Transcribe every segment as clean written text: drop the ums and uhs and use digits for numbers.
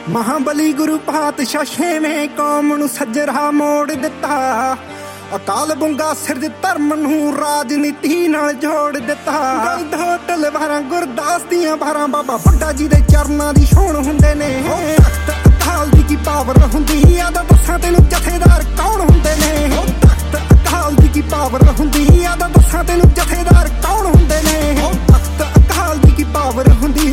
ਮਹਾਬਲੀ ਗੁਰੂ ਪਾਤਸ਼ਾਹ ਛੇਵੇਂ ਕੌਮ ਨੂੰ ਸੱਜਰਾ ਮੋੜ ਦਿੱਤਾ। ਅਕਾਲ ਬੁੰਗਾ ਸਿਰ ਦੇ ਧਰਮ ਨੂੰ ਰਾਜਨੀਤੀ ਨਾਲ ਜੋੜ ਦਿੱਤਾ। ਢੋਟਲ ਵਾਰਾਂ ਗੁਰਦਾਸ ਦੀਆਂ ਵਾਰਾਂ ਬਾਬਾ ਬੁੱਢਾ ਜੀ ਦੇ ਚਰਨਾਂ ਦੀ ਛੋਣ ਹੁੰਦੇ ਨੇ। ਤਖਤ ਅਕਾਲ ਦੀ ਕੀ ਪਾਵਰ ਹੁੰਦੀ ਆ, ਦੱਸਾਂ ਤੈਨੂੰ ਜਥੇਦਾਰ ਕੌਣ ਹੁੰਦੇ ਨੇ। ਤਖਤ ਅਕਾਲ ਦੀ ਕੀ ਪਾਵਰ ਹੁੰਦੀ ਆ, ਦੱਸਾਂ ਤੈਨੂੰ ਜਥੇਦਾਰ ਕੌਣ ਹੁੰਦੇ ਨੇ। ਤਖਤ ਅਕਾਲ ਦੀ ਕੀ ਪਾਵਰ ਹੁੰਦੀ।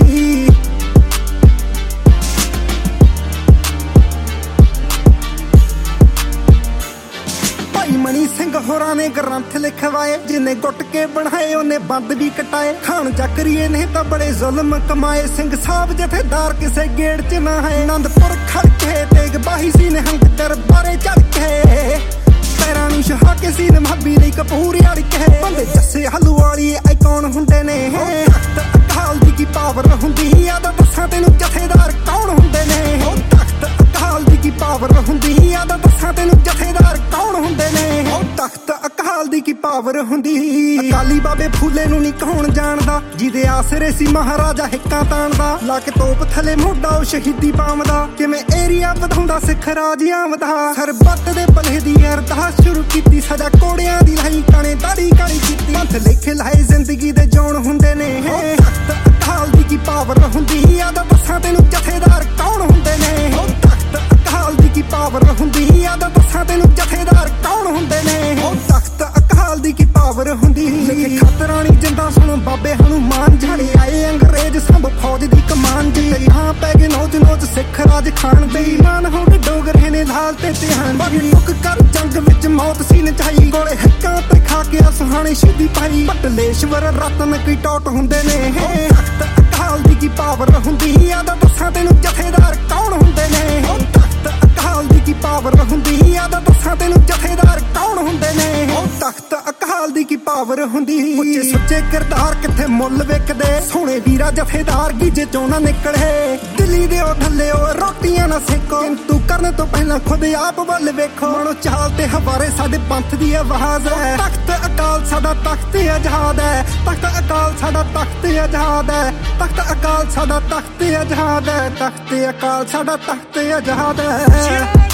ਮਣੀ ਸਿੰਘ ਹੋਰਾਂ ਨੇ ਗ੍ਰੰਥ ਲਿਖਵਾਏ, ਜਿਨੇ ਗੁੱਟ ਕੇ ਬਣਾਏ ਉਹਨੇ ਬੰਦ ਵੀ ਕਟਾਏ। ਖਾਨ ਚੱਕਰੀਏ ਨੇ ਤਾਂ ਬੜੇ ਜ਼ੁਲਮ ਕਮਾਏ, ਸਿੰਘ ਸਾਹਿਬ ਜਥੇਦਾਰ ਕਿਸੇ ਗੇੜ ਚ ਨਾ ਹੈ। ਆਨੰਦਪੁਰ ਖੜਕੇ ਤੇਗ ਬਾਹੀ ਸੀ ਨਿਹੰਗ ਦਰਬਾਰੇ ਚੜ ਕੇ, ਪੈਰਾਂ ਨੂੰ ਛਹਾ ਕੇ ਸੀ ਨਮਾਬੀ ਲਈ ਕਪੂਰ ਅੜ ਕੇ। ਬੰਦੇ ਜੱਸੇ ਹਲੂਵਾਲੀਏ ਐ ਕੌਣ ਹੁੰਦੇ ਨੇ। ਤਖਤ ਅਕਾਲ ਦੀ ਕੀ ਪਾਵਰ ਹੁੰਦੀ ਆ, ਦੱਸਾਂ ਤੈਨੂੰ ਜਥੇਦਾਰ ਕੌਣ ਹੁੰਦੇ ਨੇ। ਤਖਤ ਅਕਾਲ ਦੀ ਕੀ ਪਾਵਰ ਹੁੰਦੀ ਆ, ਦੱਸਾਂ ਤੈਨੂੰ ਜਥੇਦਾਰ ਕੌਣ ਹੁੰਦੇ ਨੇ। ਤਖਤ ਅਕਾਲ ਦੀ ਕੀ ਪਾਵਰ ਹੁੰਦੀ। ਅਕਾਲੀ ਬਾਬੇ ਫੂਲੇ ਨੂੰ ਨੀ ਕੌਣ ਜਾਣਦਾ, ਜਿਹਦੇ ਆਸਰੇ ਸੀ ਮਹਾਰਾਜਾ ਹਿੱਕਾਂ ਤਾਣਦਾ। ਲਾ ਕੇ ਤੋਪ ਥਲੇ ਮੋਢਾ ਉਹ ਸ਼ਹੀਦੀ ਪਾਉਂਦਾ, ਕਿਵੇਂ ਏਰੀਆ ਵਧਾਉਂਦਾ ਸਿੱਖ ਰਾਜ ਆਉਂਦਾ। ਸਰਬੱਤ ਦੇ ਭਲੇ ਦੀ ਅਰਦਾਸ ਸ਼ੁਰੂ ਕੀਤੀ, ਸਜ਼ਾ ਕੋੜਿਆਂ ਦੀ ਲਾਈ ਕਾਣੇ ਦਾੜੀ ਕਾਲੀ ਕੀਤੀ। ਪੰਥ ਲਿਖ ਲਾਏ ਜ਼ਿੰਦਗੀ ਦੇ ਜੋਣ ਹੁੰਦੇ ਨੇ। ਤਖਤ ਅਕਾਲ ਦੀ ਕੀ ਪਾਵਰ ਹੁੰਦੀ ਆ, ਦੱਸਾਂ ਤੈਨੂੰ ਜਥੇਦਾਰ ਕੌਣ ਹੁੰਦੇ ਨੇ। ਤਖਤ ਅਕਾਲ ਦੀ ਕੀ ਪਾਵਰ ਹੁੰਦੀ ਆ, ਦੱਸਾਂ ਤੈਨੂੰ ਜਥੇਦਾਰ ਕੌਣ ਹੁੰਦੇ ਨੇ। ਤਖਤ ਅਕਾਲ ਦੀ ਕੀ ਪਾਵਰ ਹੁੰਦੀ। ਖਤਰਾਣੀ ਜਿੰਦਾ ਸੁਣ ਬਾਬੇ ਹਨੂਮਾਨ ਜਿਹੜੇ ਆਏ ਅੰਗਰੇਜ਼ ਸੰਭ ਫੌਜ ਦੀ ਕਮਾਨ ਜੀ। ਹਾਂ ਪੈ ਗਏ ਨੋਚ ਨੋਚ ਸਿੱਖ ਰਾਜ ਖਾਨ ਦੇ ਮਾਨ ਹੋ ਕੇ ਡੋਗਰੇ ਨੇ ਲਾਲ ਤੇ ਧਿਆਨ। ਲੁੱਕ ਕਰ ਜੰਗ ਵਿੱਚ ਮੌਤ ਸੀ ਨਚਾਈ, ਕੋਲੇ ਹੱਕਾਂ ਤੇ ਖਾ ਕੇ ਸੁਹਾਣੇ ਸ਼ਹੀਦੀ ਪਾਈ। ਪਟਲੇਸ਼ਵਰ ਰਤਨ ਕੀ ਟੋਟ ਹੁੰਦੇ ਨੇ। ਤਖਤ ਅਕਾਲ ਦੀ ਕੀ ਪਾਵਰ ਹੁੰਦੀ ਆ, ਦੱਸਾਂ ਤੈਨੂੰ ਜਥੇਦਾਰ ਕੌਣ ਹੁੰਦੇ ਨੇ। ਤਖਤ ਅਕਾਲ ਦੀ ਕੀ ਪਾਵਰ ਹੁੰਦੀ ਆ, ਦੱਸਾਂ ਤੈਨੂੰ ਜਥੇਦਾਰ ਕੌਣ ਹੁੰਦੇ ਨੇ। ਤਖਤ ਅਕਾਲ ਦੀ ਕੀ ਪਾਵਰ ਹੁੰਦੀ। ਉੱਚੇ ਸੁੱਚੇ ਕਿਰਦਾਰ ਕਿੱਥੇ ਮੁੱਲ ਵਿਕਦੇ, ਸੋਹਣੇ ਵੀਰਾ ਜਥੇਦਾਰ ਗੀਜੇ ਚੋਂ ਨਾ ਨਿਕਲੇ। ਦਿੱਲੀ ਦੇ ਉਹ ਢੱਲੇ ਉਹ ਰੋਟੀਆਂ ਨਾ ਸੇਕੋ, ਕਿੰਤੂ ਕਰਨ ਤੋਂ ਪਹਿਲਾਂ ਖੁਦ ਆਪ ਵੱਲ ਵੇਖੋ। ਮਨੋ ਚਾਲ ਤੇ ਹਵਾਰੇ ਸਾਡੇ ਪੰਥ ਦੀ ਆਵਾਜ਼ ਹੈ। ਤਖਤ ਅਕਾਲ ਸਾਡਾ ਤਖਤ ਆਜ਼ਾਦ ਹੈ। ਤਖਤ ਅਕਾਲ ਸਾਡਾ ਤਖਤ ਆਜ਼ਾਦ ਹੈ। ਤਖਤ ਅਕਾਲ ਸਾਡਾ ਤਖਤ ਆਜ਼ਾਦ ਹੈ। ਤਖਤ ਅਕਾਲ ਸਾਡਾ ਤਖਤ ਆਜ਼ਾਦ ਹੈ।